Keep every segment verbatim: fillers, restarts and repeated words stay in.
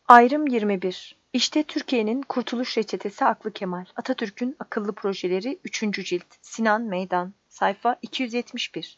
Ayrım yirmi bir. İşte Türkiye'nin Kurtuluş Reçetesi Aklı Kemal. Atatürk'ün Akıllı Projeleri üçüncü cilt. Sinan Meydan. Sayfa iki yüz yetmiş bir.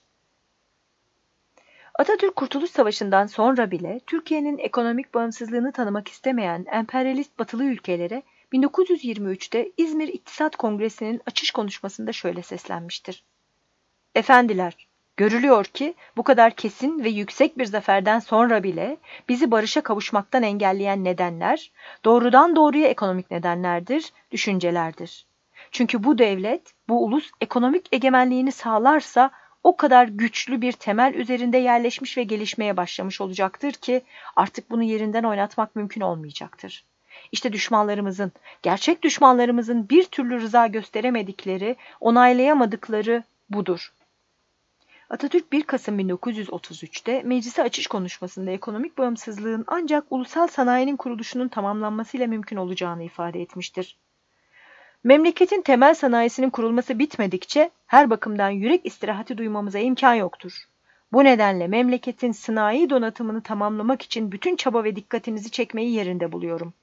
Atatürk Kurtuluş Savaşı'ndan sonra bile Türkiye'nin ekonomik bağımsızlığını tanımak istemeyen emperyalist batılı ülkelere bin dokuz yüz yirmi üçte İzmir İktisat Kongresi'nin açış konuşmasında şöyle seslenmiştir. Efendiler, görülüyor ki bu kadar kesin ve yüksek bir zaferden sonra bile bizi barışa kavuşmaktan engelleyen nedenler, doğrudan doğruya ekonomik nedenlerdir, düşüncelerdir. Çünkü bu devlet, bu ulus ekonomik egemenliğini sağlarsa o kadar güçlü bir temel üzerinde yerleşmiş ve gelişmeye başlamış olacaktır ki artık bunu yerinden oynatmak mümkün olmayacaktır. İşte düşmanlarımızın, gerçek düşmanlarımızın bir türlü rıza gösteremedikleri, onaylayamadıkları budur. Atatürk bir Kasım bin dokuz yüz otuz üçte meclise açış konuşmasında ekonomik bağımsızlığın ancak ulusal sanayinin kuruluşunun tamamlanmasıyla mümkün olacağını ifade etmiştir. Memleketin temel sanayisinin kurulması bitmedikçe her bakımdan yürek istirahati duymamıza imkan yoktur. Bu nedenle memleketin sanayi donatımını tamamlamak için bütün çaba ve dikkatinizi çekmeyi yerinde buluyorum.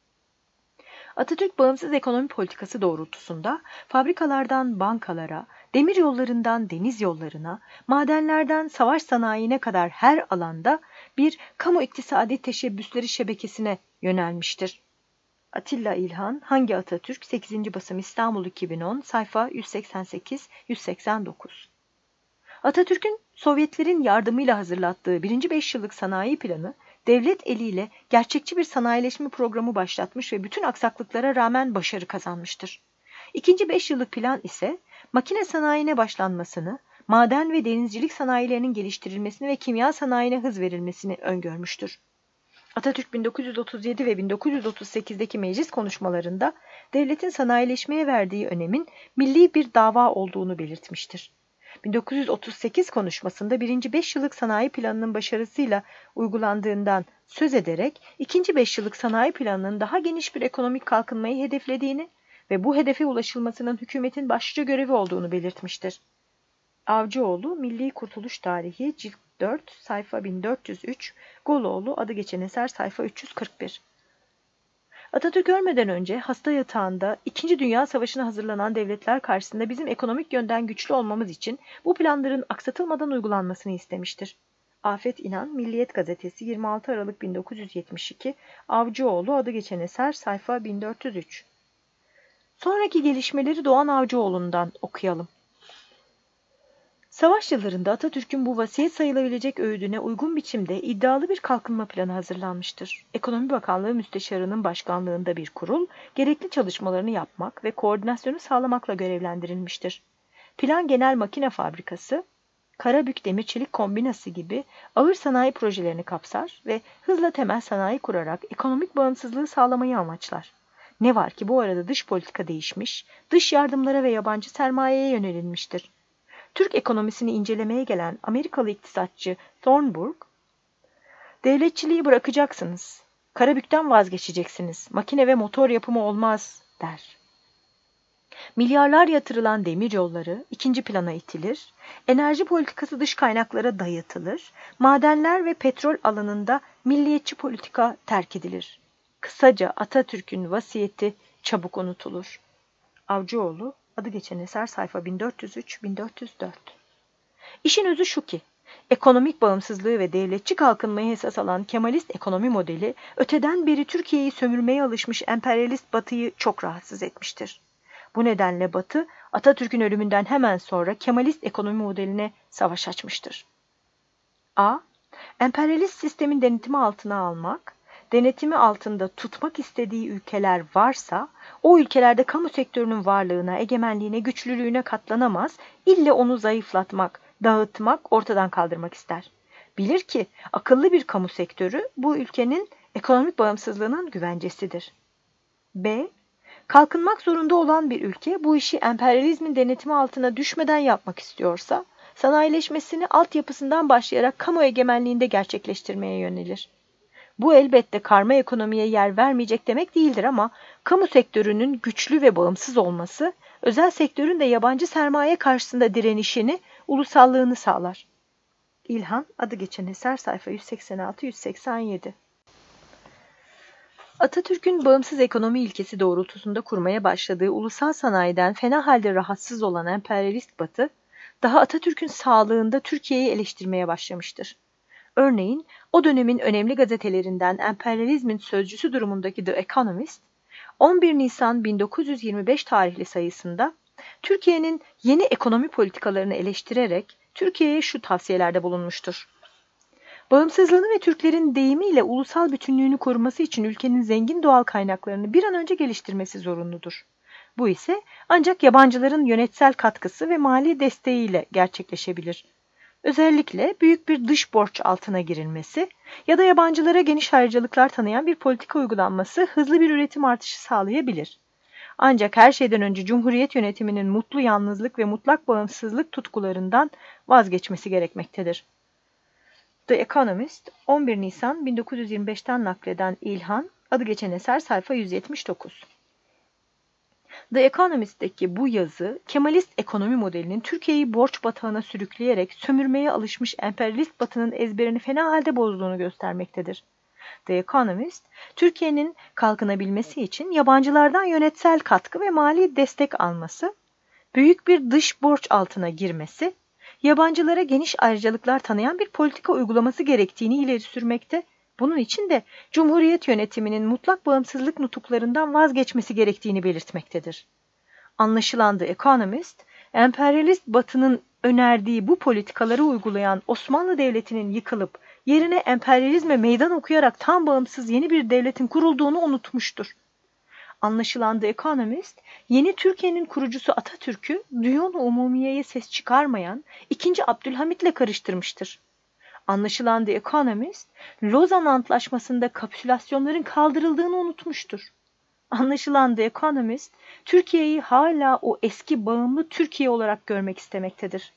Atatürk bağımsız ekonomi politikası doğrultusunda fabrikalardan bankalara, demir yollarından deniz yollarına, madenlerden savaş sanayine kadar her alanda bir kamu iktisadi teşebbüsleri şebekesine yönelmiştir. Atilla İlhan, Hangi Atatürk? sekizinci basım İstanbul iki bin on, sayfa yüz seksen sekiz yüz seksen dokuz. Atatürk'ün Sovyetlerin yardımıyla hazırlattığı birinci beş yıllık sanayi planı, devlet eliyle gerçekçi bir sanayileşme programı başlatmış ve bütün aksaklıklara rağmen başarı kazanmıştır. İkinci beş yıllık plan ise makine sanayine başlanmasını, maden ve denizcilik sanayilerinin geliştirilmesini ve kimya sanayine hız verilmesini öngörmüştür. Atatürk bin dokuz yüz otuz yedi ve bin dokuz yüz otuz sekizdeki meclis konuşmalarında devletin sanayileşmeye verdiği önemin milli bir dava olduğunu belirtmiştir. bin dokuz yüz otuz sekiz konuşmasında birinci beş yıllık sanayi planının başarısıyla uygulandığından söz ederek ikinci beş yıllık sanayi planının daha geniş bir ekonomik kalkınmayı hedeflediğini ve bu hedefe ulaşılmasının hükümetin başlıca görevi olduğunu belirtmiştir. Avcıoğlu, Milli Kurtuluş Tarihi, Cilt dört, sayfa bin dört yüz üç, Goloğlu, Adı Geçen Eser, sayfa üç yüz kırk bir. Atatürk ölmeden önce hasta yatağında İkinci Dünya Savaşı'na hazırlanan devletler karşısında bizim ekonomik yönden güçlü olmamız için bu planların aksatılmadan uygulanmasını istemiştir. Afet İnan, Milliyet Gazetesi, yirmi altı Aralık bin dokuz yüz yetmiş iki, Avcıoğlu, Adı Geçen Eser, sayfa bin dört yüz üç. Sonraki gelişmeleri Doğan Avcıoğlu'ndan okuyalım. Savaş yıllarında Atatürk'ün bu vasiyet sayılabilecek öğüdüne uygun biçimde iddialı bir kalkınma planı hazırlanmıştır. Ekonomi Bakanlığı Müsteşarı'nın başkanlığında bir kurul, gerekli çalışmalarını yapmak ve koordinasyonu sağlamakla görevlendirilmiştir. Plan Genel Makine Fabrikası, Karabük Demir Çelik Kombinası gibi ağır sanayi projelerini kapsar ve hızla temel sanayi kurarak ekonomik bağımsızlığı sağlamayı amaçlar. Ne var ki bu arada dış politika değişmiş, dış yardımlara ve yabancı sermayeye yönelilmiştir. Türk ekonomisini incelemeye gelen Amerikalı iktisatçı Thornburg, devletçiliği bırakacaksınız, Karabük'ten vazgeçeceksiniz, makine ve motor yapımı olmaz der. Milyarlar yatırılan demiryolları ikinci plana itilir, enerji politikası dış kaynaklara dayatılır, madenler ve petrol alanında milliyetçi politika terk edilir. Kısaca Atatürk'ün vasiyeti çabuk unutulur. Avcıoğlu, Adı Geçen Eser, sayfa bin dört yüz üç bin dört yüz dört. İşin özü şu ki, ekonomik bağımsızlığı ve devletçi kalkınmayı esas alan Kemalist ekonomi modeli, öteden beri Türkiye'yi sömürmeye alışmış emperyalist Batı'yı çok rahatsız etmiştir. Bu nedenle Batı, Atatürk'ün ölümünden hemen sonra Kemalist ekonomi modeline savaş açmıştır. A. Emperyalist sistemin denetimi altına almak, denetimi altında tutmak istediği ülkeler varsa, o ülkelerde kamu sektörünün varlığına, egemenliğine, güçlülüğüne katlanamaz, ille onu zayıflatmak, dağıtmak, ortadan kaldırmak ister. Bilir ki akıllı bir kamu sektörü bu ülkenin ekonomik bağımsızlığının güvencesidir. B. Kalkınmak zorunda olan bir ülke bu işi emperyalizmin denetimi altına düşmeden yapmak istiyorsa, sanayileşmesini altyapısından başlayarak kamu egemenliğinde gerçekleştirmeye yönelir. Bu elbette karma ekonomiye yer vermeyecek demek değildir ama kamu sektörünün güçlü ve bağımsız olması, özel sektörün de yabancı sermaye karşısında direnişini, ulusallığını sağlar. İlhan, Adı Geçen Eser, sayfa yüz seksen altı yüz seksen yedi. Atatürk'ün bağımsız ekonomi ilkesi doğrultusunda kurmaya başladığı ulusal sanayiden fena halde rahatsız olan emperyalist Batı, daha Atatürk'ün sağlığında Türkiye'yi eleştirmeye başlamıştır. Örneğin o dönemin önemli gazetelerinden emperyalizmin sözcüsü durumundaki The Economist, on bir Nisan bin dokuz yüz yirmi beş tarihli sayısında Türkiye'nin yeni ekonomi politikalarını eleştirerek Türkiye'ye şu tavsiyelerde bulunmuştur. Bağımsızlığını ve Türklerin deyimiyle ulusal bütünlüğünü koruması için ülkenin zengin doğal kaynaklarını bir an önce geliştirmesi zorunludur. Bu ise ancak yabancıların yönetsel katkısı ve mali desteğiyle gerçekleşebilir. Özellikle büyük bir dış borç altına girilmesi ya da yabancılara geniş ayrıcalıklar tanıyan bir politika uygulanması hızlı bir üretim artışı sağlayabilir. Ancak her şeyden önce Cumhuriyet yönetiminin mutlu yalnızlık ve mutlak bağımsızlık tutkularından vazgeçmesi gerekmektedir. The Economist, on bir Nisan bin dokuz yüz yirmi beşten nakleden İlhan, adı geçen eser sayfa yüz yetmiş dokuz. The Economist'teki bu yazı, Kemalist ekonomi modelinin Türkiye'yi borç batağına sürükleyerek sömürmeye alışmış emperyalist Batı'nın ezberini fena halde bozduğunu göstermektedir. The Economist, Türkiye'nin kalkınabilmesi için yabancılardan yönetsel katkı ve mali destek alması, büyük bir dış borç altına girmesi, yabancılara geniş ayrıcalıklar tanıyan bir politika uygulaması gerektiğini ileri sürmekte, bunun için de Cumhuriyet yönetiminin mutlak bağımsızlık nutuklarından vazgeçmesi gerektiğini belirtmektedir. Anlaşılan The Economist, emperyalist Batı'nın önerdiği bu politikaları uygulayan Osmanlı Devleti'nin yıkılıp yerine emperyalizme meydan okuyarak tam bağımsız yeni bir devletin kurulduğunu unutmuştur. Anlaşılan The Economist, yeni Türkiye'nin kurucusu Atatürk'ü Diyon-u Umumiye'ye ses çıkarmayan ikinci. Abdülhamit'le karıştırmıştır. Anlaşılan The Economist, Lozan Antlaşması'nda kapitülasyonların kaldırıldığını unutmuştur. Anlaşılan The Economist, Türkiye'yi hala o eski bağımlı Türkiye olarak görmek istemektedir.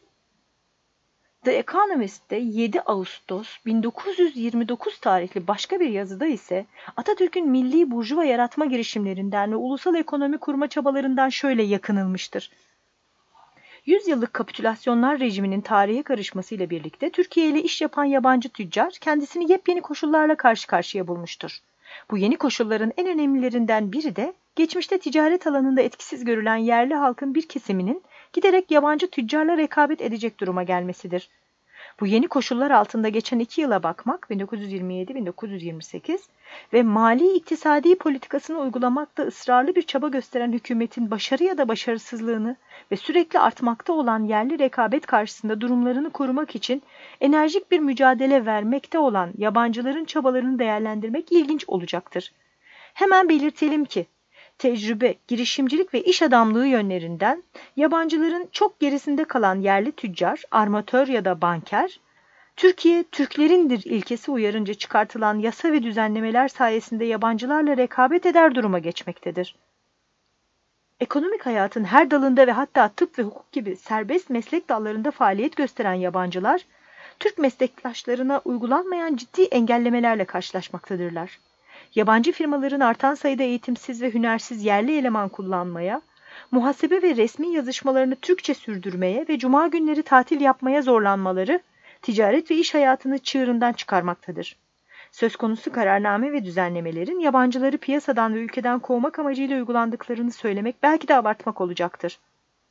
The Economist'te yedi Ağustos bin dokuz yüz yirmi dokuz tarihli başka bir yazıda ise Atatürk'ün milli burjuva yaratma girişimlerinden ve ulusal ekonomi kurma çabalarından şöyle yakınılmıştır. Yüzyıllık kapitülasyonlar rejiminin tarihe karışmasıyla birlikte Türkiye ile iş yapan yabancı tüccar kendisini yepyeni koşullarla karşı karşıya bulmuştur. Bu yeni koşulların en önemlilerinden biri de geçmişte ticaret alanında etkisiz görülen yerli halkın bir kesiminin giderek yabancı tüccarla rekabet edecek duruma gelmesidir. Bu yeni koşullar altında geçen iki yıla bakmak bin dokuz yüz yirmi yedi bin dokuz yüz yirmi sekiz ve mali iktisadi politikasını uygulamakta ısrarlı bir çaba gösteren hükümetin başarı ya da başarısızlığını ve sürekli artmakta olan yerli rekabet karşısında durumlarını korumak için enerjik bir mücadele vermekte olan yabancıların çabalarını değerlendirmek ilginç olacaktır. Hemen belirtelim ki, tecrübe, girişimcilik ve iş adamlığı yönlerinden yabancıların çok gerisinde kalan yerli tüccar, armatör ya da banker, Türkiye Türklerindir ilkesi uyarınca çıkartılan yasa ve düzenlemeler sayesinde yabancılarla rekabet eder duruma geçmektedir. Ekonomik hayatın her dalında ve hatta tıp ve hukuk gibi serbest meslek dallarında faaliyet gösteren yabancılar, Türk meslektaşlarına uygulanmayan ciddi engellemelerle karşılaşmaktadırlar. Yabancı firmaların artan sayıda eğitimsiz ve hünersiz yerli eleman kullanmaya, muhasebe ve resmi yazışmalarını Türkçe sürdürmeye ve cuma günleri tatil yapmaya zorlanmaları, ticaret ve iş hayatını çığırından çıkarmaktadır. Söz konusu kararname ve düzenlemelerin yabancıları piyasadan ve ülkeden kovmak amacıyla uygulandıklarını söylemek belki de abartmak olacaktır.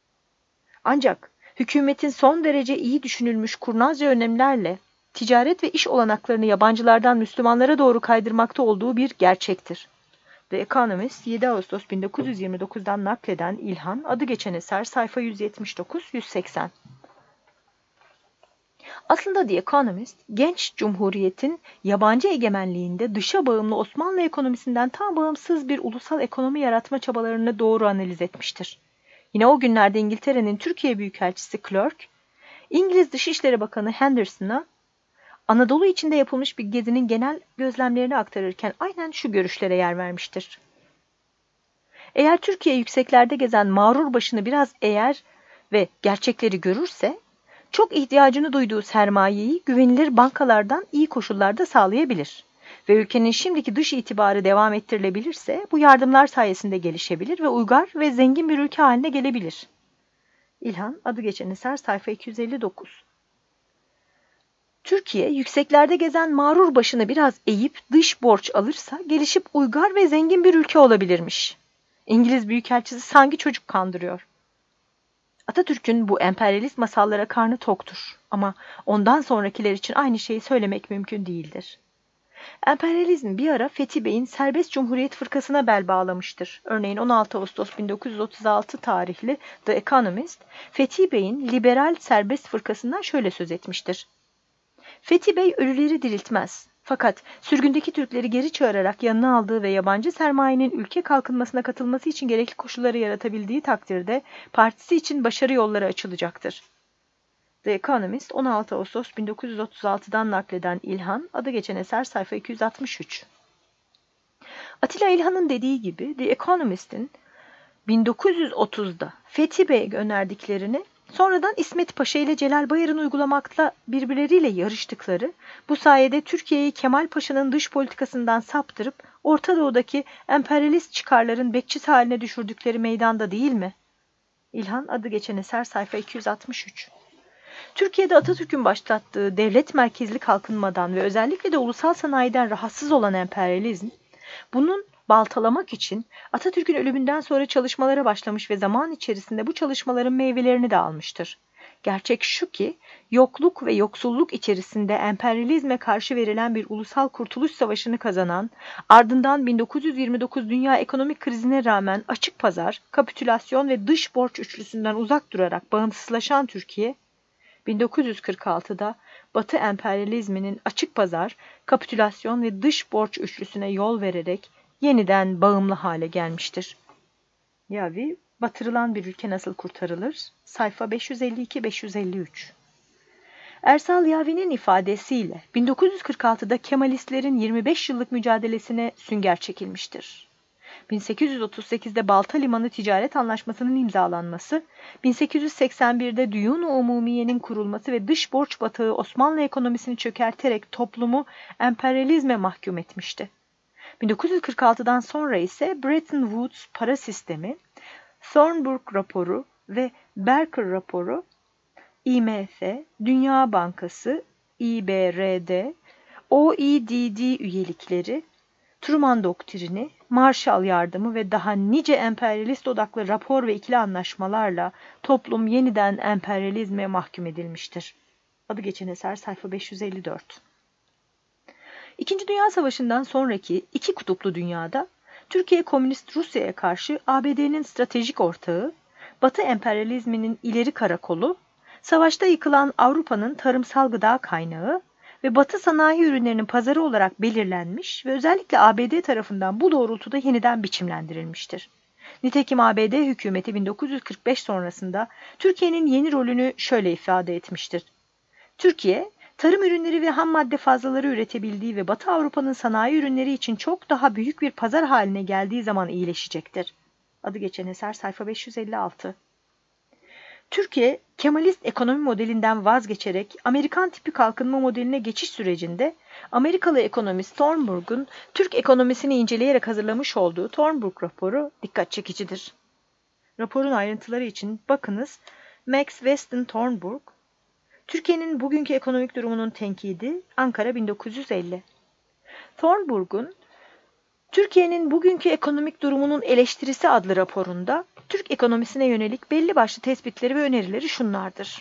Ancak hükümetin son derece iyi düşünülmüş kurnazca önlemlerle ticaret ve iş olanaklarını yabancılardan Müslümanlara doğru kaydırmakta olduğu bir gerçektir. The Economist yedi Ağustos bin dokuz yüz yirmi dokuzdan nakleden İlhan, adı geçen eser sayfa yüz yetmiş dokuz yüz seksen. Aslında The Economist, genç cumhuriyetin yabancı egemenliğinde dışa bağımlı Osmanlı ekonomisinden tam bağımsız bir ulusal ekonomi yaratma çabalarını doğru analiz etmiştir. Yine o günlerde İngiltere'nin Türkiye Büyükelçisi Clerk, İngiliz Dışişleri Bakanı Henderson'a Anadolu içinde yapılmış bir gezinin genel gözlemlerini aktarırken aynen şu görüşlere yer vermiştir. Eğer Türkiye yükseklerde gezen mağrur başını biraz eğer ve gerçekleri görürse, çok ihtiyacını duyduğu sermayeyi güvenilir bankalardan iyi koşullarda sağlayabilir ve ülkenin şimdiki dış itibarı devam ettirilebilirse bu yardımlar sayesinde gelişebilir ve uygar ve zengin bir ülke haline gelebilir. İlhan, adı geçen eser sayfa iki yüz elli dokuz. Türkiye, yükseklerde gezen mağrur başını biraz eğip dış borç alırsa gelişip uygar ve zengin bir ülke olabilirmiş. İngiliz Büyükelçisi sanki çocuk kandırıyor. Atatürk'ün bu emperyalist masallara karnı toktur ama ondan sonrakiler için aynı şeyi söylemek mümkün değildir. Emperyalizm bir ara Fethi Bey'in Serbest Cumhuriyet Fırkası'na bel bağlamıştır. Örneğin on altı Ağustos bin dokuz yüz otuz altı tarihli The Economist, Fethi Bey'in liberal serbest fırkasından şöyle söz etmiştir. Fethi Bey ölüleri diriltmez. Fakat sürgündeki Türkleri geri çağırarak yanına aldığı ve yabancı sermayenin ülke kalkınmasına katılması için gerekli koşulları yaratabildiği takdirde partisi için başarı yolları açılacaktır. The Economist on altı Ağustos bin dokuz yüz otuz altı'dan nakleden İlhan, adı geçen eser sayfa iki yüz altmış üç. Atilla İlhan'ın dediği gibi The Economist'in bin dokuz yüz otuz'da Fethi Bey'e önerdiklerini sonradan İsmet Paşa ile Celal Bayar'ın uygulamakla birbirleriyle yarıştıkları, bu sayede Türkiye'yi Kemal Paşa'nın dış politikasından saptırıp Orta Doğu'daki emperyalist çıkarların bekçisi haline düşürdükleri meydanda değil mi? İlhan, adı geçen eser sayfa iki yüz altmış üç. Türkiye'de Atatürk'ün başlattığı devlet merkezli kalkınmadan ve özellikle de ulusal sanayiden rahatsız olan emperyalizm, bunun baltalamak için Atatürk'ün ölümünden sonra çalışmalara başlamış ve zaman içerisinde bu çalışmaların meyvelerini de almıştır. Gerçek şu ki, yokluk ve yoksulluk içerisinde emperyalizme karşı verilen bir ulusal kurtuluş savaşını kazanan, ardından bin dokuz yüz yirmi dokuz dünya ekonomik krizine rağmen açık pazar, kapitülasyon ve dış borç üçlüsünden uzak durarak bağımsızlaşan Türkiye, bin dokuz yüz kırk altı'da Batı emperyalizminin açık pazar, kapitülasyon ve dış borç üçlüsüne yol vererek yeniden bağımlı hale gelmiştir. Yavi, batırılan bir ülke nasıl kurtarılır? Sayfa beş yüz elli iki beş yüz elli üç. Ersal Yavi'nin ifadesiyle bin dokuz yüz kırk altı'da Kemalistlerin yirmi beş yıllık mücadelesine sünger çekilmiştir. bin sekiz yüz otuz sekiz'de Balta Limanı Ticaret Anlaşması'nın imzalanması, bin sekiz yüz seksen bir'de Düyun-u Umumiye'nin kurulması ve dış borç batağı Osmanlı ekonomisini çökerterek toplumu emperyalizme mahkum etmişti. bin dokuz yüz kırk altı'dan sonra ise Bretton Woods para sistemi, Thornburg raporu ve Barker raporu, I M F, Dünya Bankası, İ B R D, O E D D üyelikleri, Truman doktrini, Marshall yardımı ve daha nice emperyalist odaklı rapor ve ikili anlaşmalarla toplum yeniden emperyalizme mahkum edilmiştir. Adı geçen eser sayfa beş yüz elli dört. İkinci Dünya Savaşı'ndan sonraki iki kutuplu dünyada Türkiye Komünist Rusya'ya karşı A B D'nin stratejik ortağı, Batı emperyalizminin ileri karakolu, savaşta yıkılan Avrupa'nın tarımsal gıda kaynağı ve Batı sanayi ürünlerinin pazarı olarak belirlenmiş ve özellikle A B D tarafından bu doğrultuda yeniden biçimlendirilmiştir. Nitekim A B D hükümeti bin dokuz yüz kırk beş sonrasında Türkiye'nin yeni rolünü şöyle ifade etmiştir. Türkiye, tarım ürünleri ve ham madde fazlaları üretebildiği ve Batı Avrupa'nın sanayi ürünleri için çok daha büyük bir pazar haline geldiği zaman iyileşecektir. Adı geçen eser sayfa beş yüz elli altı. Türkiye, Kemalist ekonomi modelinden vazgeçerek Amerikan tipi kalkınma modeline geçiş sürecinde Amerikalı ekonomist Thornburg'un Türk ekonomisini inceleyerek hazırlamış olduğu Thornburg raporu dikkat çekicidir. Raporun ayrıntıları için bakınız Max Weston Thornburg, Türkiye'nin bugünkü ekonomik durumunun tenkidi, Ankara bin dokuz yüz elli. Thornburg'un Türkiye'nin bugünkü ekonomik durumunun eleştirisi adlı raporunda Türk ekonomisine yönelik belli başlı tespitleri ve önerileri şunlardır.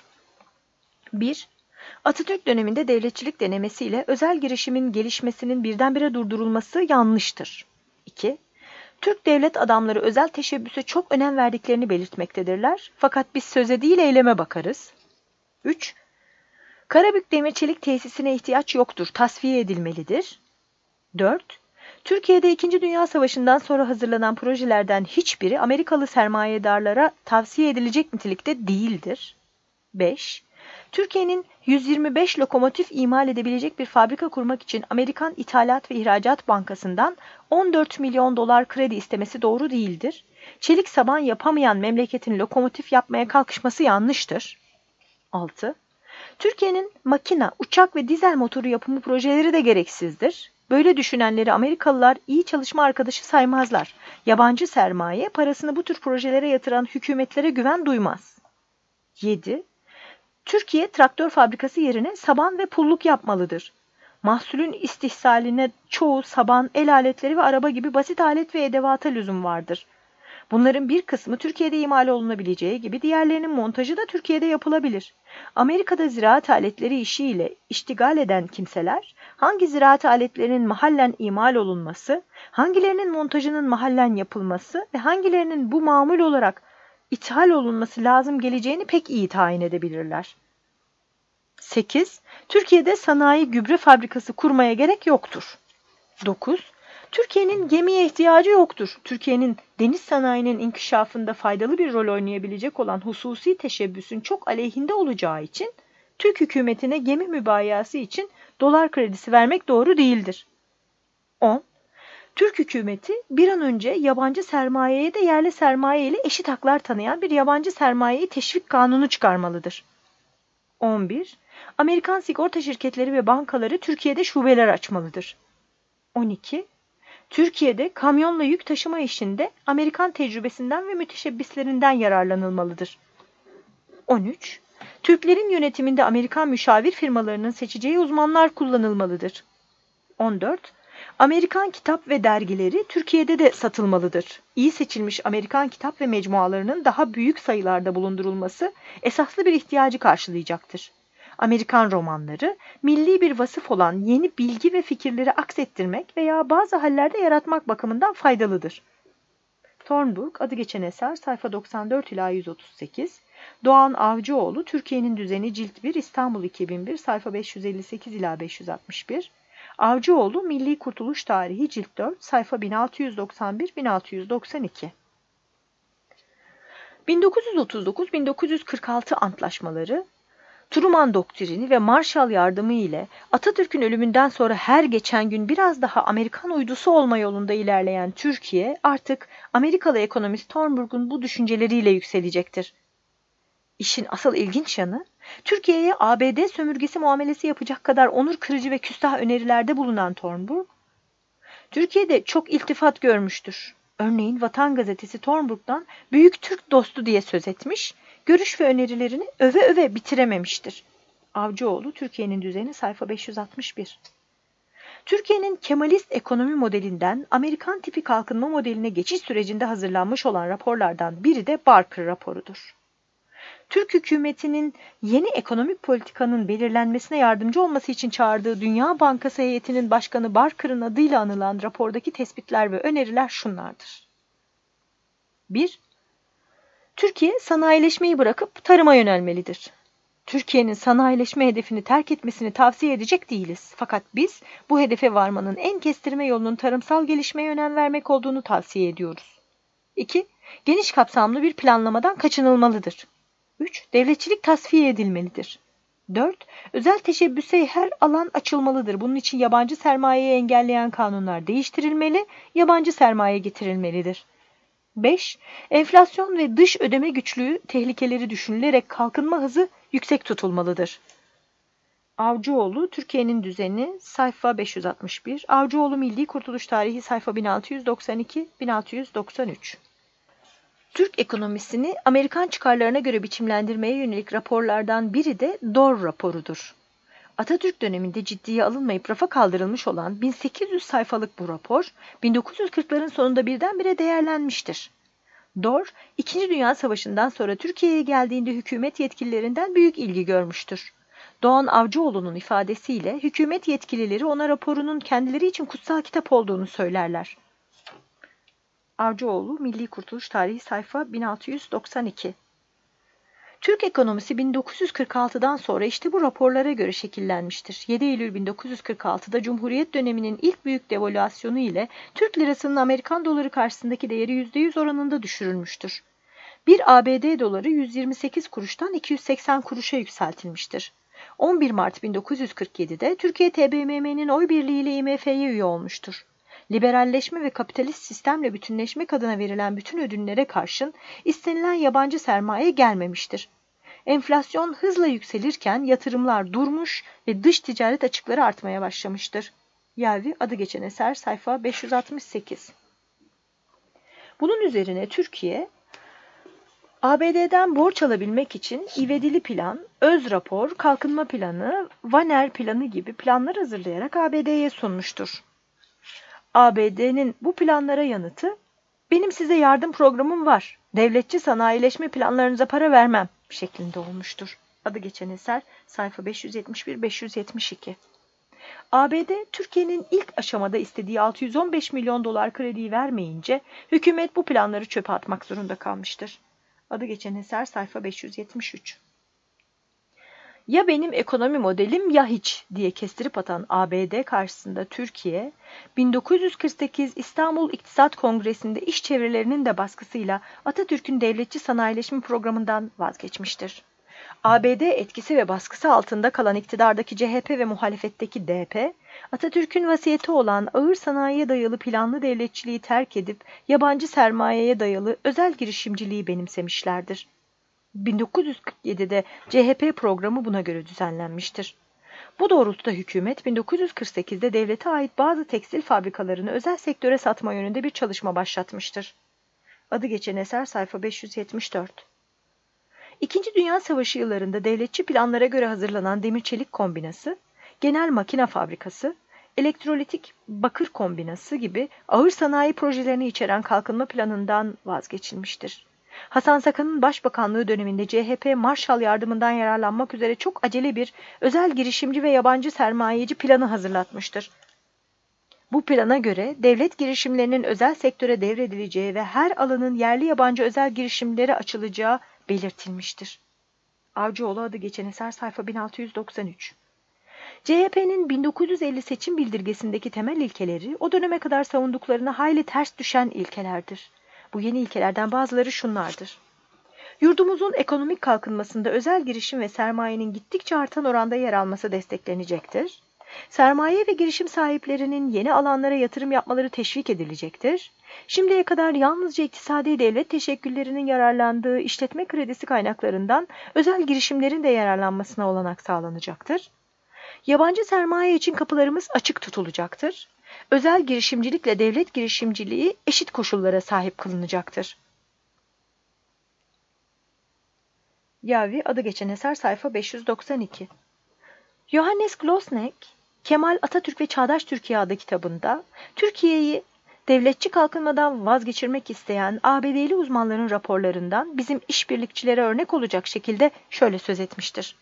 bir. Atatürk döneminde devletçilik denemesiyle özel girişimin gelişmesinin birdenbire durdurulması yanlıştır. iki. Türk devlet adamları özel teşebbüse çok önem verdiklerini belirtmektedirler. Fakat biz söze değil eyleme bakarız. üç. Karabük Demir Çelik Tesisine ihtiyaç yoktur, tasfiye edilmelidir. dört. Türkiye'de İkinci Dünya Savaşı'ndan sonra hazırlanan projelerden hiçbiri Amerikalı sermayedarlara tavsiye edilecek nitelikte değildir. beş. Türkiye'nin yüz yirmi beş lokomotif imal edebilecek bir fabrika kurmak için Amerikan İthalat ve İhracat Bankası'ndan on dört milyon dolar kredi istemesi doğru değildir. Çelik saban yapamayan memleketin lokomotif yapmaya kalkışması yanlıştır. altı. Türkiye'nin makina, uçak ve dizel motoru yapımı projeleri de gereksizdir. Böyle düşünenleri Amerikalılar iyi çalışma arkadaşı saymazlar. Yabancı sermaye parasını bu tür projelere yatıran hükümetlere güven duymaz. yedi. Türkiye traktör fabrikası yerine saban ve pulluk yapmalıdır. Mahsulün istihsaline çoğu saban, el aletleri ve araba gibi basit alet ve edevata lüzum vardır. Bunların bir kısmı Türkiye'de imal olunabileceği gibi diğerlerinin montajı da Türkiye'de yapılabilir. Amerika'da ziraat aletleri işiyle iştigal eden kimseler, hangi ziraat aletlerinin mahallen imal olunması, hangilerinin montajının mahallen yapılması ve hangilerinin bu mamul olarak ithal olunması lazım geleceğini pek iyi tayin edebilirler. sekiz. Türkiye'de sanayi gübre fabrikası kurmaya gerek yoktur. dokuz. Türkiye'nin gemiye ihtiyacı yoktur. Türkiye'nin deniz sanayinin inkişafında faydalı bir rol oynayabilecek olan hususi teşebbüsün çok aleyhinde olacağı için Türk hükümetine gemi mübayası için dolar kredisi vermek doğru değildir. on. Türk hükümeti bir an önce yabancı sermayeye de yerli sermaye ile eşit haklar tanıyan bir yabancı sermayeyi teşvik kanunu çıkarmalıdır. on bir. Amerikan sigorta şirketleri ve bankaları Türkiye'de şubeler açmalıdır. on iki. Türkiye'de kamyonla yük taşıma işinde Amerikan tecrübesinden ve müteşebbislerinden yararlanılmalıdır. on üç. Türklerin yönetiminde Amerikan müşavir firmalarının seçeceği uzmanlar kullanılmalıdır. on dört. Amerikan kitap ve dergileri Türkiye'de de satılmalıdır. İyi seçilmiş Amerikan kitap ve mecmualarının daha büyük sayılarda bulundurulması esaslı bir ihtiyacı karşılayacaktır. Amerikan romanları, milli bir vasıf olan yeni bilgi ve fikirleri aksettirmek veya bazı hallerde yaratmak bakımından faydalıdır. Thornburg, adı geçen eser, sayfa doksan dört ila yüz otuz sekiz. Doğan Avcıoğlu, Türkiye'nin Düzeni, cilt bir, İstanbul iki bin bir, sayfa beş yüz elli sekiz ila beş yüz altmış bir. Avcıoğlu, Milli Kurtuluş Tarihi, cilt dört, sayfa bin altı yüz doksan bir bin altı yüz doksan iki. bin dokuz yüz otuz dokuz bin dokuz yüz kırk altı antlaşmaları, Truman doktrini ve Marshall yardımı ile Atatürk'ün ölümünden sonra her geçen gün biraz daha Amerikan uydusu olma yolunda ilerleyen Türkiye artık Amerikalı ekonomist Thornburg'un bu düşünceleriyle yükselecektir. İşin asıl ilginç yanı, Türkiye'ye A B D sömürgesi muamelesi yapacak kadar onur kırıcı ve küstah önerilerde bulunan Thornburg, Türkiye'de çok iltifat görmüştür. Örneğin Vatan Gazetesi Thornburg'dan büyük Türk dostu diye söz etmiş, görüş ve önerilerini öve öve bitirememiştir. Avcıoğlu, Türkiye'nin Düzeni, sayfa beş yüz altmış bir. Türkiye'nin Kemalist ekonomi modelinden Amerikan tipi kalkınma modeline geçiş sürecinde hazırlanmış olan raporlardan biri de Barker raporudur. Türk hükümetinin yeni ekonomik politikanın belirlenmesine yardımcı olması için çağırdığı Dünya Bankası heyetinin başkanı Barker'ın adıyla anılan rapordaki tespitler ve öneriler şunlardır. bir. Türkiye sanayileşmeyi bırakıp tarıma yönelmelidir. Türkiye'nin sanayileşme hedefini terk etmesini tavsiye edecek değiliz. Fakat biz bu hedefe varmanın en kestirme yolunun tarımsal gelişmeye önem vermek olduğunu tavsiye ediyoruz. iki. Geniş kapsamlı bir planlamadan kaçınılmalıdır. üç. Devletçilik tasfiye edilmelidir. dört. Özel teşebbüse her alan açılmalıdır. Bunun için yabancı sermayeyi engelleyen kanunlar değiştirilmeli, yabancı sermaye getirilmelidir. beş. Enflasyon ve dış ödeme güçlüğü tehlikeleri düşünülerek kalkınma hızı yüksek tutulmalıdır. Avcıoğlu, Türkiye'nin Düzeni, sayfa beş yüz altmış bir. Avcıoğlu, Milli Kurtuluş Tarihi, sayfa bin altı yüz doksan iki bin altı yüz doksan üç. Türk ekonomisini Amerikan çıkarlarına göre biçimlendirmeye yönelik raporlardan biri de Dor raporudur. Atatürk döneminde ciddiye alınmayıp rafa kaldırılmış olan bin sekiz yüz sayfalık bu rapor, bin dokuz yüz kırkların sonunda birdenbire değerlenmiştir. Dor, İkinci Dünya Savaşı'ndan sonra Türkiye'ye geldiğinde hükümet yetkililerinden büyük ilgi görmüştür. Doğan Avcıoğlu'nun ifadesiyle hükümet yetkilileri ona raporunun kendileri için kutsal kitap olduğunu söylerler. Avcıoğlu, Milli Kurtuluş Tarihi, sayfa bin altı yüz doksan iki. Türk ekonomisi bin dokuz yüz kırk altıdan sonra işte bu raporlara göre şekillenmiştir. yedi Eylül bin dokuz yüz kırk altıda Cumhuriyet döneminin ilk büyük devalüasyonu ile Türk lirasının Amerikan doları karşısındaki değeri yüzde yüz oranında düşürülmüştür. Bir A B D doları yüz yirmi sekiz kuruştan iki yüz seksen kuruşa yükseltilmiştir. on bir Mart bin dokuz yüz kırk yedi'de Türkiye T B M M'nin oy birliğiyle I M F'ye üye olmuştur. Liberalleşme ve kapitalist sistemle bütünleşmek adına verilen bütün ödünlere karşın istenilen yabancı sermaye gelmemiştir. Enflasyon hızla yükselirken yatırımlar durmuş ve dış ticaret açıkları artmaya başlamıştır. Yelvi, adı geçen eser, sayfa beş yüz altmış sekiz. Bunun üzerine Türkiye, A B D'den borç alabilmek için ivedilikli plan, öz rapor, kalkınma planı, Wanner planı gibi planlar hazırlayarak A B D'ye sunmuştur. A B D'nin bu planlara yanıtı, "Benim size yardım programım var. Devletçi sanayileşme planlarınıza para vermem" şeklinde olmuştur. Adı geçen eser sayfa beş yüz yetmiş bir beş yüz yetmiş iki. A B D, Türkiye'nin ilk aşamada istediği altı yüz on beş milyon dolar krediyi vermeyince hükümet bu planları çöpe atmak zorunda kalmıştır. Adı geçen eser sayfa beş yüz yetmiş üç. "Ya benim ekonomi modelim ya hiç" diye kestirip atan A B D karşısında Türkiye, bin dokuz yüz kırk sekiz İstanbul İktisat Kongresi'nde iş çevrelerinin de baskısıyla Atatürk'ün devletçi sanayileşme programından vazgeçmiştir. A B D etkisi ve baskısı altında kalan iktidardaki C H P ve muhalefetteki D P, Atatürk'ün vasiyeti olan ağır sanayiye dayalı planlı devletçiliği terk edip yabancı sermayeye dayalı özel girişimciliği benimsemişlerdir. bin dokuz yüz kırk yedide C H P programı buna göre düzenlenmiştir. Bu doğrultuda hükümet bin dokuz yüz kırk sekizde devlete ait bazı tekstil fabrikalarını özel sektöre satma yönünde bir çalışma başlatmıştır. Adı geçen eser sayfa beş yüz yetmiş dört. İkinci Dünya Savaşı yıllarında devletçi planlara göre hazırlanan demir çelik kombinası, genel makina fabrikası, elektrolitik bakır kombinası gibi ağır sanayi projelerini içeren kalkınma planından vazgeçilmiştir. Hasan Sakan'ın başbakanlığı döneminde C H P Marshall yardımından yararlanmak üzere çok acele bir özel girişimci ve yabancı sermayeci planı hazırlatmıştır. Bu plana göre devlet girişimlerinin özel sektöre devredileceği ve her alanın yerli yabancı özel girişimlere açılacağı belirtilmiştir. Avcıoğlu adı geçen eser sayfa bin altı yüz doksan üç. C H P'nin bin dokuz yüz elli seçim bildirgesindeki temel ilkeleri o döneme kadar savunduklarına hayli ters düşen ilkelerdir. Bu yeni ilkelerden bazıları şunlardır: Yurdumuzun ekonomik kalkınmasında özel girişim ve sermayenin gittikçe artan oranda yer alması desteklenecektir. Sermaye ve girişim sahiplerinin yeni alanlara yatırım yapmaları teşvik edilecektir. Şimdiye kadar yalnızca iktisadi devlet teşekküllerinin yararlandığı işletme kredisi kaynaklarından özel girişimlerin de yararlanmasına olanak sağlanacaktır. Yabancı sermaye için kapılarımız açık tutulacaktır. Özel girişimcilikle devlet girişimciliği eşit koşullara sahip kılınacaktır. Yavi adı geçen eser sayfa beş yüz doksan iki. Johannes Glosnek, Kemal Atatürk ve Çağdaş Türkiye adlı kitabında Türkiye'yi devletçi kalkınmadan vazgeçirmek isteyen A B D'li uzmanların raporlarından bizim işbirlikçilere örnek olacak şekilde şöyle söz etmiştir.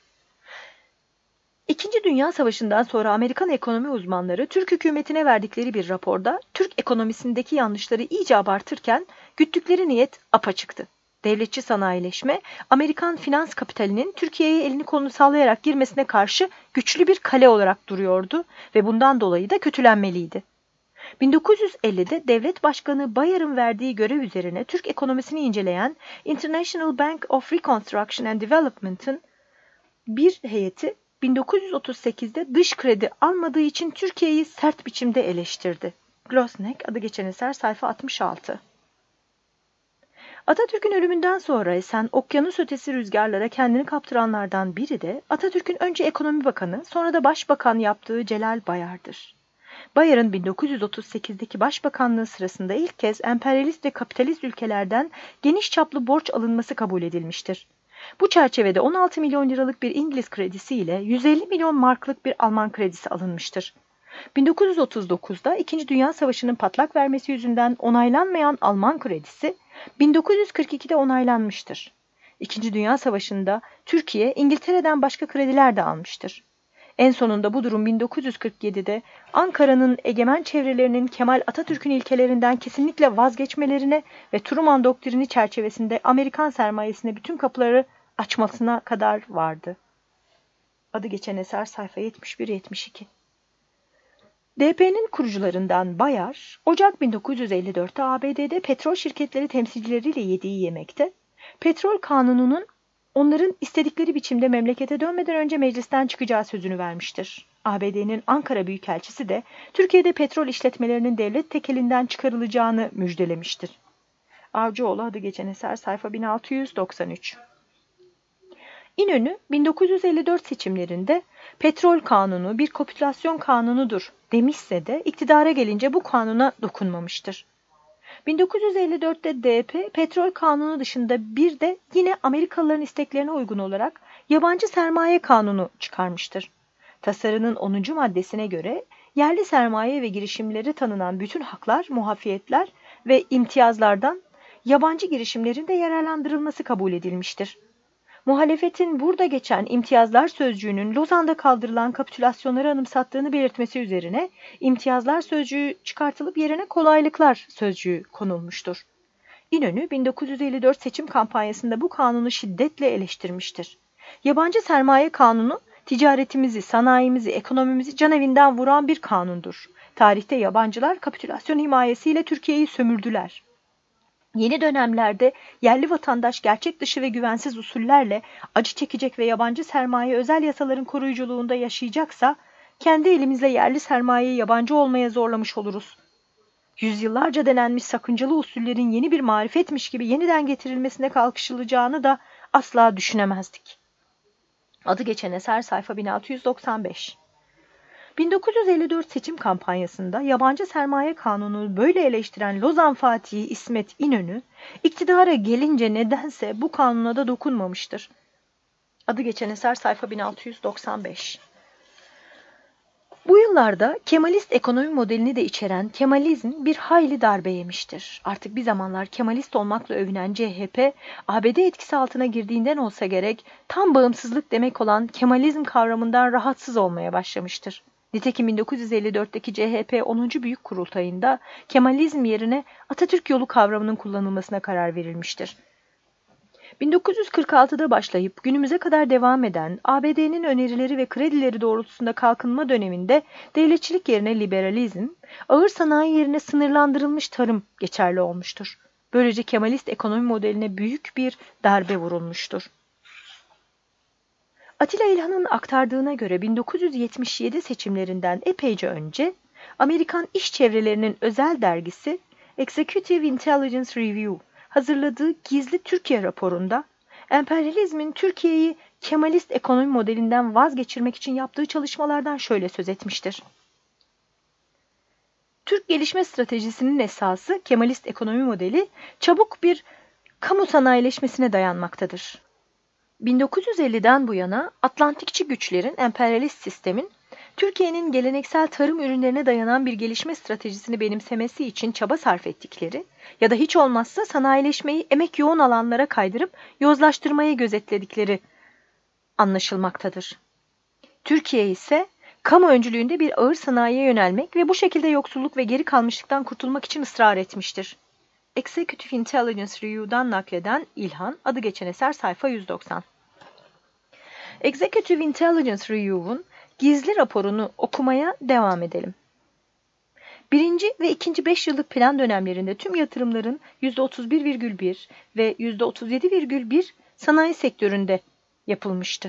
İkinci Dünya Savaşı'ndan sonra Amerikan ekonomi uzmanları Türk hükümetine verdikleri bir raporda Türk ekonomisindeki yanlışları iyice abartırken güttükleri niyet apaçıktı. Devletçi sanayileşme, Amerikan finans kapitalinin Türkiye'ye elini kolunu sallayarak girmesine karşı güçlü bir kale olarak duruyordu ve bundan dolayı da kötülenmeliydi. bin dokuz yüz ellide Devlet Başkanı Bayar'ın verdiği görev üzerine Türk ekonomisini inceleyen International Bank of Reconstruction and Development'ın bir heyeti bin dokuz yüz otuz sekizde dış kredi almadığı için Türkiye'yi sert biçimde eleştirdi. Glosnek adı geçen eser sayfa altmış altı. Atatürk'ün ölümünden sonra esen okyanus ötesi rüzgarlara kendini kaptıranlardan biri de Atatürk'ün önce ekonomi bakanı sonra da başbakan yaptığı Celal Bayar'dır. Bayar'ın bin dokuz yüz otuz sekizdeki başbakanlığı sırasında ilk kez emperyalist ve kapitalist ülkelerden geniş çaplı borç alınması kabul edilmiştir. Bu çerçevede on altı milyon liralık bir İngiliz kredisi ile yüz elli milyon marklık bir Alman kredisi alınmıştır. bin dokuz yüz otuz dokuzda İkinci Dünya Savaşı'nın patlak vermesi yüzünden onaylanmayan Alman kredisi bin dokuz yüz kırk ikide onaylanmıştır. İkinci Dünya Savaşı'nda Türkiye, İngiltere'den başka krediler de almıştır. En sonunda bu durum bin dokuz yüz kırk yedide Ankara'nın egemen çevrelerinin Kemal Atatürk'ün ilkelerinden kesinlikle vazgeçmelerine ve Truman doktrini çerçevesinde Amerikan sermayesine bütün kapıları açmasına kadar vardı. Adı geçen eser sayfa yetmiş bir yetmiş iki. D P'nin kurucularından Bayar, Ocak bin dokuz yüz elli dörtte A B D'de petrol şirketleri temsilcileriyle yediği yemekte, petrol kanununun onların istedikleri biçimde memlekete dönmeden önce meclisten çıkacağı sözünü vermiştir. A B D'nin Ankara Büyükelçisi de Türkiye'de petrol işletmelerinin devlet tekelinden çıkarılacağını müjdelemiştir. Avcıoğlu adı geçen eser sayfa bin altı yüz doksan üç. İnönü bin dokuz yüz elli dört seçimlerinde petrol kanunu bir kapitülasyon kanunudur demişse de iktidara gelince bu kanuna dokunmamıştır. bin dokuz yüz elli dörtte D P, petrol kanunu dışında bir de yine Amerikalıların isteklerine uygun olarak yabancı sermaye kanunu çıkarmıştır. Tasarının onuncu maddesine göre yerli sermaye ve girişimlere tanınan bütün haklar, muafiyetler ve imtiyazlardan yabancı girişimlerin de yararlandırılması kabul edilmiştir. Muhalefetin burada geçen imtiyazlar sözcüğünün Lozan'da kaldırılan kapitülasyonları anımsattığını belirtmesi üzerine imtiyazlar sözcüğü çıkartılıp yerine kolaylıklar sözcüğü konulmuştur. İnönü bin dokuz yüz elli dört seçim kampanyasında bu kanunu şiddetle eleştirmiştir. Yabancı sermaye kanunu ticaretimizi, sanayimizi, ekonomimizi canevinden vuran bir kanundur. Tarihte yabancılar kapitülasyon himayesiyle Türkiye'yi sömürdüler. Yeni dönemlerde yerli vatandaş gerçek dışı ve güvensiz usullerle acı çekecek ve yabancı sermaye özel yasaların koruyuculuğunda yaşayacaksa, kendi elimizle yerli sermayeyi yabancı olmaya zorlamış oluruz. Yüzyıllarca denenmiş sakıncalı usullerin yeni bir marifetmiş gibi yeniden getirilmesine kalkışılacağını da asla düşünemezdik. Adı geçen eser sayfa bin altı yüz doksan beş. bin dokuz yüz elli dört seçim kampanyasında yabancı sermaye kanununu böyle eleştiren Lozan Fatihi İsmet İnönü, iktidara gelince nedense bu kanuna da dokunmamıştır. Adı geçen eser sayfa bin altı yüz doksan beş. Bu yıllarda Kemalist ekonomi modelini de içeren Kemalizm bir hayli darbe yemiştir. Artık bir zamanlar Kemalist olmakla övünen C H P, A B D etkisi altına girdiğinden olsa gerek tam bağımsızlık demek olan Kemalizm kavramından rahatsız olmaya başlamıştır. Nitekim bin dokuz yüz elli dörtteki C H P onuncu Büyük Kurultayı'nda Kemalizm yerine Atatürk yolu kavramının kullanılmasına karar verilmiştir. bin dokuz yüz kırk altıda başlayıp günümüze kadar devam eden A B D'nin önerileri ve kredileri doğrultusunda kalkınma döneminde devletçilik yerine liberalizm, ağır sanayi yerine sınırlandırılmış tarım geçerli olmuştur. Böylece Kemalist ekonomi modeline büyük bir darbe vurulmuştur. Atilla İlhan'ın aktardığına göre bin dokuz yüz yetmiş yedi seçimlerinden epeyce önce Amerikan iş çevrelerinin özel dergisi Executive Intelligence Review hazırladığı gizli Türkiye raporunda emperyalizmin Türkiye'yi Kemalist ekonomi modelinden vazgeçirmek için yaptığı çalışmalardan şöyle söz etmiştir. Türk gelişme stratejisinin esası Kemalist ekonomi modeli çabuk bir kamu sanayileşmesine dayanmaktadır. bin dokuz yüz elliden bu yana Atlantikçi güçlerin emperyalist sistemin Türkiye'nin geleneksel tarım ürünlerine dayanan bir gelişme stratejisini benimsemesi için çaba sarf ettikleri ya da hiç olmazsa sanayileşmeyi emek yoğun alanlara kaydırıp yozlaştırmayı gözetledikleri anlaşılmaktadır. Türkiye ise kamu öncülüğünde bir ağır sanayiye yönelmek ve bu şekilde yoksulluk ve geri kalmışlıktan kurtulmak için ısrar etmiştir. Executive Intelligence Review'dan nakleden İlhan, adı geçen eser sayfa yüz doksan. Executive Intelligence Review'un gizli raporunu okumaya devam edelim. Birinci ve ikinci beş yıllık plan dönemlerinde tüm yatırımların yüzde otuz bir virgül bir ve yüzde otuz yedi virgül bir sanayi sektöründe yapılmıştı.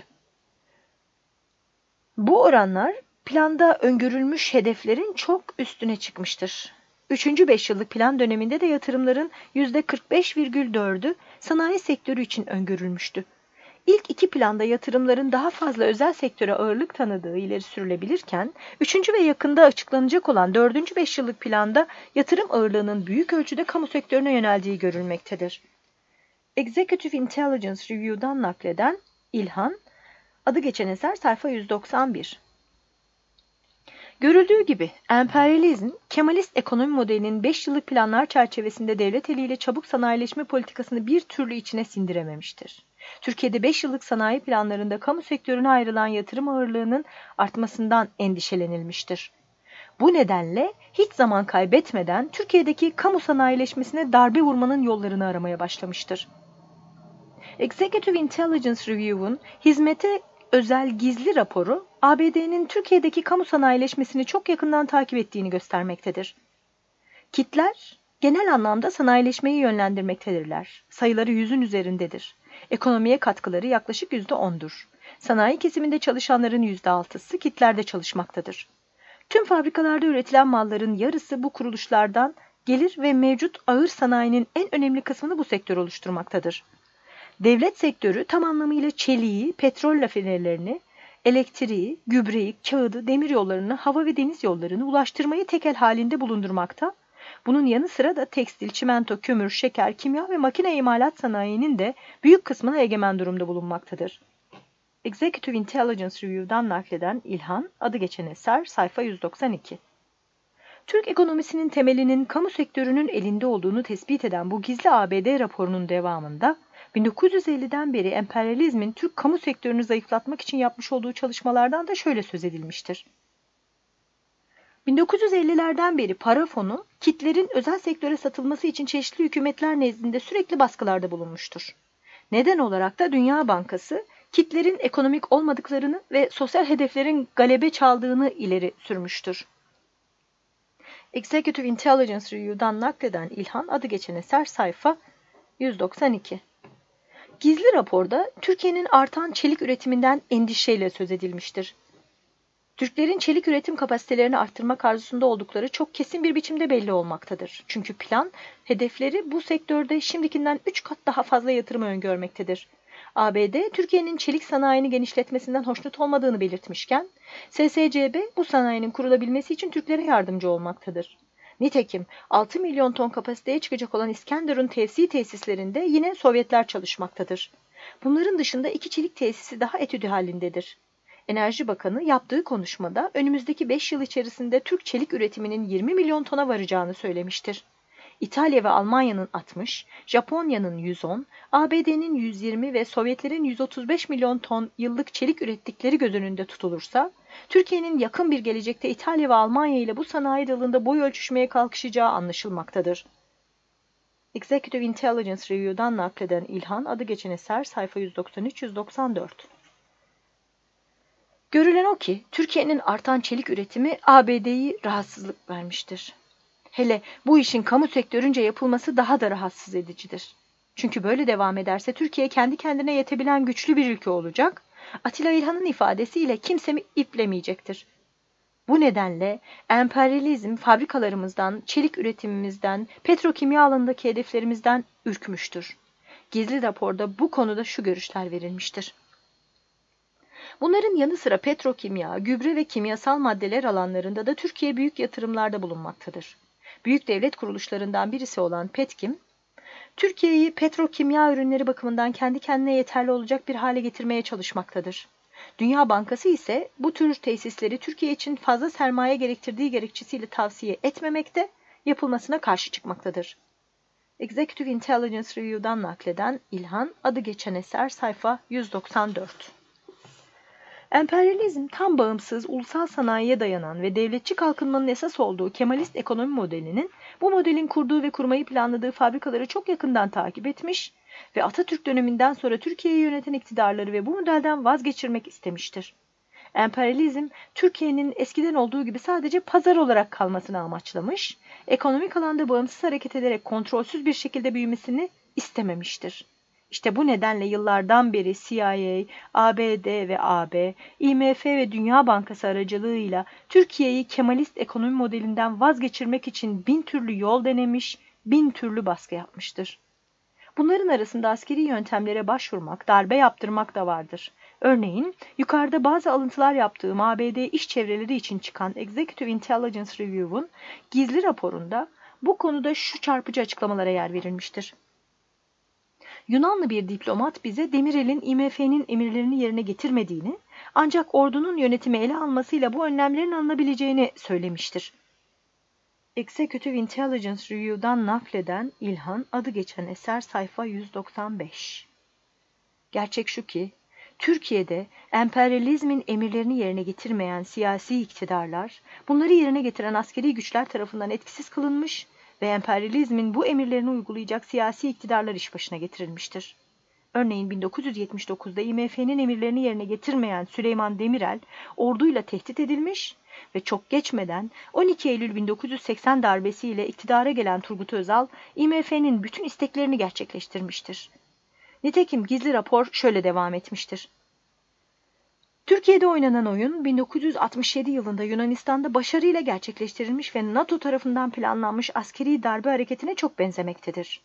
Bu oranlar planda öngörülmüş hedeflerin çok üstüne çıkmıştır. Üçüncü beş yıllık plan döneminde de yatırımların yüzde kırk beş virgül dördü sanayi sektörü için öngörülmüştü. İlk iki planda yatırımların daha fazla özel sektöre ağırlık tanıdığı ileri sürülebilirken, üçüncü ve yakında açıklanacak olan dördüncü beş yıllık planda yatırım ağırlığının büyük ölçüde kamu sektörüne yöneldiği görülmektedir. Executive Intelligence Review'dan nakleden İlhan, adı geçen eser sayfa yüz doksan bir. Görüldüğü gibi emperyalizm, Kemalist ekonomi modelinin beş yıllık planlar çerçevesinde devlet eliyle çabuk sanayileşme politikasını bir türlü içine sindirememiştir. Türkiye'de beş yıllık sanayi planlarında kamu sektörüne ayrılan yatırım ağırlığının artmasından endişelenilmiştir. Bu nedenle hiç zaman kaybetmeden Türkiye'deki kamu sanayileşmesine darbe vurmanın yollarını aramaya başlamıştır. Executive Intelligence Review'un hizmete özel gizli raporu, A B D'nin Türkiye'deki kamu sanayileşmesini çok yakından takip ettiğini göstermektedir. Kitler, genel anlamda sanayileşmeyi yönlendirmektedirler. Sayıları yüzün üzerindedir. Ekonomiye katkıları yaklaşık yüzde ondur. Sanayi kesiminde çalışanların yüzde altısı kitlerde çalışmaktadır. Tüm fabrikalarda üretilen malların yarısı bu kuruluşlardan gelir ve mevcut ağır sanayinin en önemli kısmını bu sektör oluşturmaktadır. Devlet sektörü tam anlamıyla çeliği, petrol rafinerilerini, elektriği, gübreyi, kağıdı, demiryollarını, hava ve deniz yollarını ulaştırmayı tekel halinde bulundurmakta, Bunun yanı sıra da tekstil, çimento, kömür, şeker, kimya ve makine imalat sanayinin de büyük kısmına egemen durumda bulunmaktadır. Executive Intelligence Review'dan nakleden İlhan, adı geçen eser, sayfa yüz doksan iki. Türk ekonomisinin temelinin kamu sektörünün elinde olduğunu tespit eden bu gizli A B D raporunun devamında, bin dokuz yüz elliden beri emperyalizmin Türk kamu sektörünü zayıflatmak için yapmış olduğu çalışmalardan da şöyle söz edilmiştir. bin dokuz yüz ellilerden beri para fonu, kitlerin özel sektöre satılması için çeşitli hükümetler nezdinde sürekli baskılarda bulunmuştur. Neden olarak da Dünya Bankası, kitlerin ekonomik olmadıklarını ve sosyal hedeflerin galebe çaldığını ileri sürmüştür. Executive Intelligence Review'dan nakleden İlhan, adı geçen eser, sayfa yüz doksan iki. Gizli raporda Türkiye'nin artan çelik üretiminden endişeyle söz edilmiştir. Türklerin çelik üretim kapasitelerini arttırmak arzusunda oldukları çok kesin bir biçimde belli olmaktadır. Çünkü plan, hedefleri bu sektörde şimdikinden üç kat daha fazla yatırım öngörmektedir. A B D, Türkiye'nin çelik sanayini genişletmesinden hoşnut olmadığını belirtmişken, S S C B bu sanayinin kurulabilmesi için Türklere yardımcı olmaktadır. Nitekim altı milyon ton kapasiteye çıkacak olan İskenderun tevsi tesislerinde yine Sovyetler çalışmaktadır. Bunların dışında iki çelik tesisi daha etüdü halindedir. Enerji Bakanı yaptığı konuşmada önümüzdeki beş yıl içerisinde Türk çelik üretiminin yirmi milyon tona varacağını söylemiştir. İtalya ve Almanya'nın altmış, Japonya'nın yüz on, A B D'nin yüz yirmi ve Sovyetlerin yüz otuz beş milyon ton yıllık çelik ürettikleri göz önünde tutulursa, Türkiye'nin yakın bir gelecekte İtalya ve Almanya ile bu sanayi dalında boy ölçüşmeye kalkışacağı anlaşılmaktadır. Executive Intelligence Review'dan nakleden İlhan, adı geçen eser, sayfa yüz doksan üç yüz doksan dört. Görülen o ki, Türkiye'nin artan çelik üretimi A B D'yi rahatsızlık vermiştir. Hele bu işin kamu sektörünce yapılması daha da rahatsız edicidir. Çünkü böyle devam ederse Türkiye kendi kendine yetebilen güçlü bir ülke olacak, Atilla İlhan'ın ifadesiyle kimse iplemeyecektir. Bu nedenle emperyalizm fabrikalarımızdan, çelik üretimimizden, petrokimya alanındaki hedeflerimizden ürkmüştür. Gizli raporda bu konuda şu görüşler verilmiştir. Bunların yanı sıra petrokimya, gübre ve kimyasal maddeler alanlarında da Türkiye büyük yatırımlarda bulunmaktadır. Büyük devlet kuruluşlarından birisi olan Petkim, Türkiye'yi petrokimya ürünleri bakımından kendi kendine yeterli olacak bir hale getirmeye çalışmaktadır. Dünya Bankası ise bu tür tesisleri Türkiye için fazla sermaye gerektirdiği gerekçesiyle tavsiye etmemekte, yapılmasına karşı çıkmaktadır. Executive Intelligence Review'dan nakleden İlhan, adı geçen eser, sayfa yüz doksan dört. Emperyalizm tam bağımsız, ulusal sanayiye dayanan ve devletçi kalkınmanın esas olduğu Kemalist ekonomi modelinin, bu modelin kurduğu ve kurmayı planladığı fabrikaları çok yakından takip etmiş ve Atatürk döneminden sonra Türkiye'yi yöneten iktidarları ve bu modelden vazgeçirmek istemiştir. Emperyalizm, Türkiye'nin eskiden olduğu gibi sadece pazar olarak kalmasını amaçlamış, ekonomik alanda bağımsız hareket ederek kontrolsüz bir şekilde büyümesini istememiştir. İşte bu nedenle yıllardan beri C I A, A B D ve A B, I M F ve Dünya Bankası aracılığıyla Türkiye'yi Kemalist ekonomi modelinden vazgeçirmek için bin türlü yol denemiş, bin türlü baskı yapmıştır. Bunların arasında askeri yöntemlere başvurmak, darbe yaptırmak da vardır. Örneğin, yukarıda bazı alıntılar yaptığım A B D iş çevreleri için çıkan Executive Intelligence Review'un gizli raporunda bu konuda şu çarpıcı açıklamalara yer verilmiştir. Yunanlı bir diplomat bize Demirel'in I M F'nin emirlerini yerine getirmediğini, ancak ordunun yönetimi ele almasıyla bu önlemlerin alınabileceğini söylemiştir. Executive Intelligence Review'dan nakleden İlhan, adı geçen eser, sayfa yüz doksan beş. Gerçek şu ki, Türkiye'de emperyalizmin emirlerini yerine getirmeyen siyasi iktidarlar, bunları yerine getiren askeri güçler tarafından etkisiz kılınmış ve emperyalizmin bu emirlerini uygulayacak siyasi iktidarlar iş başına getirilmiştir. Örneğin bin dokuz yüz yetmiş dokuzda I M F'nin emirlerini yerine getirmeyen Süleyman Demirel orduyla tehdit edilmiş ve çok geçmeden on iki Eylül bin dokuz yüz seksen darbesiyle iktidara gelen Turgut Özal, I M F'nin bütün isteklerini gerçekleştirmiştir. Nitekim gizli rapor şöyle devam etmiştir. Türkiye'de oynanan oyun bin dokuz yüz altmış yedi yılında Yunanistan'da başarıyla gerçekleştirilmiş ve NATO tarafından planlanmış askeri darbe hareketine çok benzemektedir.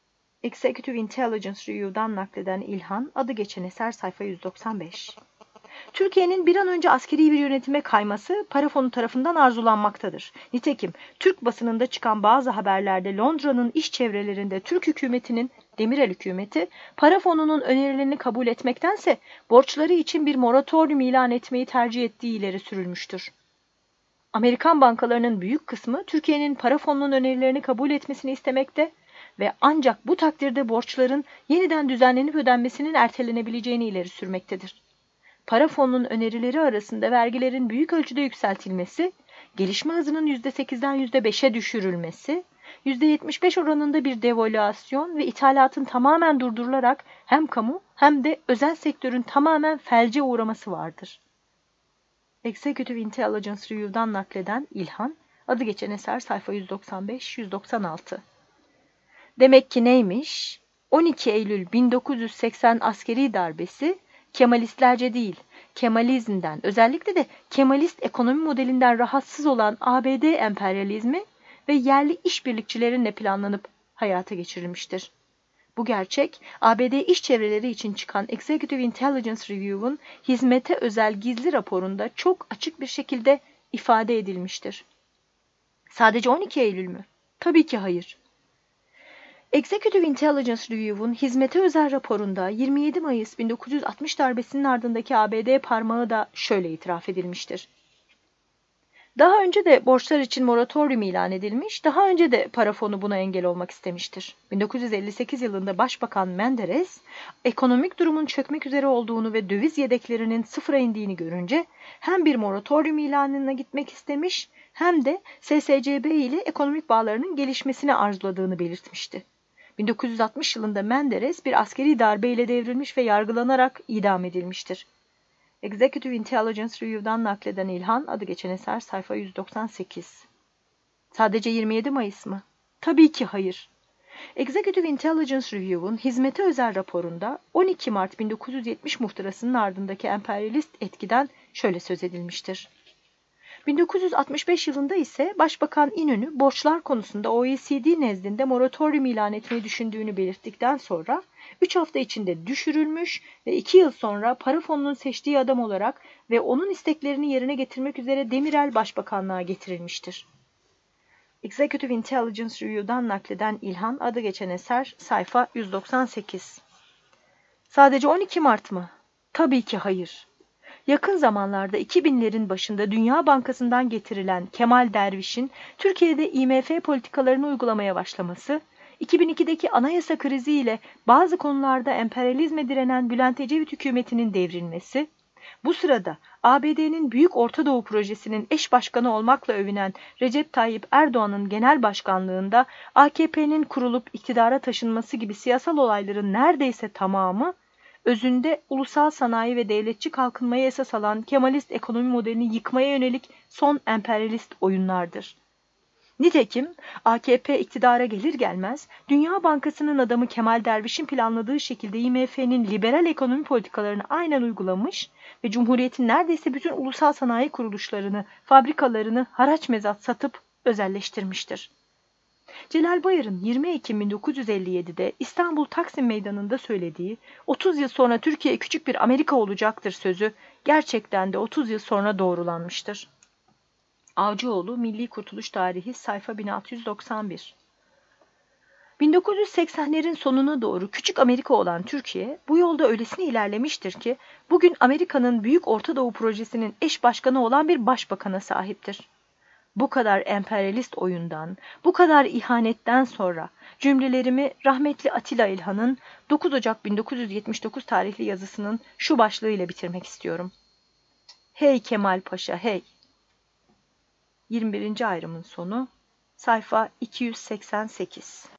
Executive Intelligence Review'dan nakleden İlhan, adı geçen eser, sayfa yüz doksan beş. Türkiye'nin bir an önce askeri bir yönetime kayması para fonu tarafından arzulanmaktadır. Nitekim Türk basınında çıkan bazı haberlerde Londra'nın iş çevrelerinde Türk hükümetinin, Demirel hükümeti, para fonunun önerilerini kabul etmektense borçları için bir moratorium ilan etmeyi tercih ettiği ileri sürülmüştür. Amerikan bankalarının büyük kısmı Türkiye'nin para fonunun önerilerini kabul etmesini istemekte ve ancak bu takdirde borçların yeniden düzenlenip ödenmesinin ertelenebileceğini ileri sürmektedir. Para fonunun önerileri arasında vergilerin büyük ölçüde yükseltilmesi, gelişme hızının yüzde sekizden yüzde beşe düşürülmesi, yüzde yetmiş beş oranında bir devalüasyon ve ithalatın tamamen durdurularak hem kamu hem de özel sektörün tamamen felce uğraması vardır. Executive Intelligence Review'dan nakleden İlhan, adı geçen eser sayfa yüz doksan beş yüz doksan altı. Demek ki neymiş? on iki Eylül bin dokuz yüz seksen askeri darbesi, Kemalistlerce değil, Kemalizmden, özellikle de Kemalist ekonomi modelinden rahatsız olan A B D emperyalizmi ve yerli işbirlikçilerinle planlanıp hayata geçirilmiştir. Bu gerçek, A B D iş çevreleri için çıkan Executive Intelligence Review'un hizmete özel gizli raporunda çok açık bir şekilde ifade edilmiştir. Sadece on iki Eylül mü? Tabii ki hayır. Executive Intelligence Review'un hizmete özel raporunda yirmi yedi Mayıs bin dokuz yüz altmış darbesinin ardındaki A B D parmağı da şöyle itiraf edilmiştir. Daha önce de borçlar için moratorium ilan edilmiş, daha önce de para fonu buna engel olmak istemiştir. bin dokuz yüz elli sekiz yılında Başbakan Menderes, ekonomik durumun çökmek üzere olduğunu ve döviz yedeklerinin sıfıra indiğini görünce hem bir moratorium ilanına gitmek istemiş hem de S S C B ile ekonomik bağlarının gelişmesini arzuladığını belirtmişti. bin dokuz yüz altmış yılında Menderes bir askeri darbeyle devrilmiş ve yargılanarak idam edilmiştir. Executive Intelligence Review'dan nakleden İlhan, adı geçen eser sayfa yüz doksan sekiz. Sadece yirmi yedi Mayıs mı? Tabii ki hayır. Executive Intelligence Review'un hizmete özel raporunda on iki Mart bin dokuz yüz yetmiş muhtırasının ardındaki emperyalist etkiden şöyle söz edilmiştir. bin dokuz yüz altmış beş yılında ise Başbakan İnönü borçlar konusunda O E C D nezdinde moratorium ilan etmeyi düşündüğünü belirttikten sonra üç hafta içinde düşürülmüş ve iki yıl sonra para fonunun seçtiği adam olarak ve onun isteklerini yerine getirmek üzere Demirel Başbakanlığa getirilmiştir. Executive Intelligence Review'dan nakleden İlhan, adı geçen eser sayfa yüz doksan sekiz. Sadece on iki Mart mı? Tabii ki hayır. Yakın zamanlarda iki binlerin başında Dünya Bankası'ndan getirilen Kemal Derviş'in Türkiye'de I M F politikalarını uygulamaya başlaması, iki bin ikideki anayasa krizi ile bazı konularda emperyalizme direnen Bülent Ecevit hükümetinin devrilmesi, bu sırada A B D'nin Büyük Orta Doğu Projesi'nin eş başkanı olmakla övünen Recep Tayyip Erdoğan'ın genel başkanlığında A K P'nin kurulup iktidara taşınması gibi siyasal olayların neredeyse tamamı, özünde ulusal sanayi ve devletçi kalkınmayı esas alan Kemalist ekonomi modelini yıkmaya yönelik son emperyalist oyunlardır. Nitekim A K P iktidara gelir gelmez Dünya Bankası'nın adamı Kemal Derviş'in planladığı şekilde I M F'nin liberal ekonomi politikalarını aynen uygulamış ve Cumhuriyet'in neredeyse bütün ulusal sanayi kuruluşlarını, fabrikalarını haraç mezat satıp özelleştirmiştir. Celal Bayar'ın yirmi Ekim bin dokuz yüz elli yedi'de İstanbul Taksim Meydanı'nda söylediği otuz yıl sonra Türkiye küçük bir Amerika olacaktır sözü gerçekten de otuz yıl sonra doğrulanmıştır. Avcıoğlu Milli Kurtuluş Tarihi sayfa bin altı yüz doksan bir. bin dokuz yüz seksenlerin sonuna doğru küçük Amerika olan Türkiye bu yolda öylesine ilerlemiştir ki bugün Amerika'nın Büyük Orta Doğu Projesi'nin eş başkanı olan bir başbakana sahiptir. Bu kadar emperyalist oyundan, bu kadar ihanetten sonra cümlelerimi rahmetli Atilla İlhan'ın dokuz Ocak bin dokuz yüz yetmiş dokuz tarihli yazısının şu başlığıyla bitirmek istiyorum. Hey Kemal Paşa hey! yirmi birinci ayrımın sonu, sayfa iki yüz seksen sekiz.